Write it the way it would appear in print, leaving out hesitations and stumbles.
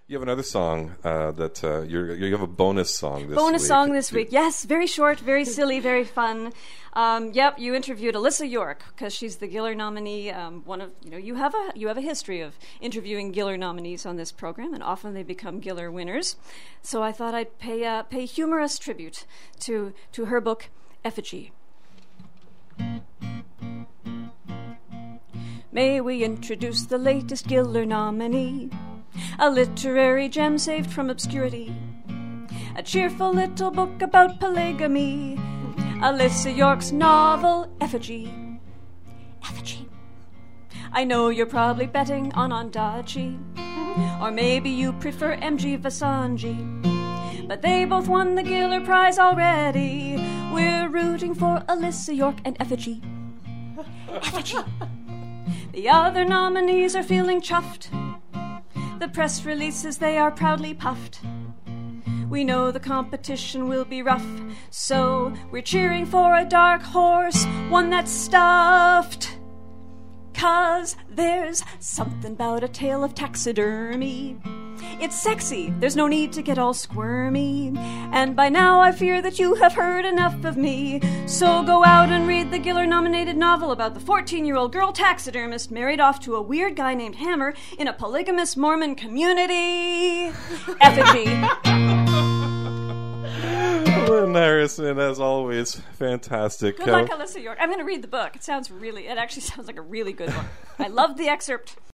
You have another song that you have a bonus song this week. Bonus song this week. Yes, very short, very silly, very fun. Yep, you interviewed Alyssa York because she's the Giller nominee. You have a history of interviewing Giller nominees on this program, and often they become Giller winners. So I thought I'd pay humorous tribute to her book Effigy. May we introduce the latest Giller nominee, a literary gem saved from obscurity, a cheerful little book about polygamy, Alyssa York's novel Effigy. Effigy. I know you're probably betting on Ondaatje, or maybe you prefer M.G. Vasanji, but they both won the Giller Prize already. We're rooting for Alyssa York and Effigy. Effigy. The other nominees are feeling chuffed. The press releases, they are proudly puffed. We know the competition will be rough, so we're cheering for a dark horse, one that's stuffed. 'Cause there's something about a tale of taxidermy. It's sexy, there's no need to get all squirmy. And by now I fear that you have heard enough of me. So go out and read the Giller-nominated novel about the 14-year-old girl taxidermist married off to a weird guy named Hammer in a polygamous Mormon community. Effigy. Lynn Harrison, as always, fantastic. Good luck, Alyssa York. I'm going to read the book. It actually sounds like a really good book. I loved the excerpt.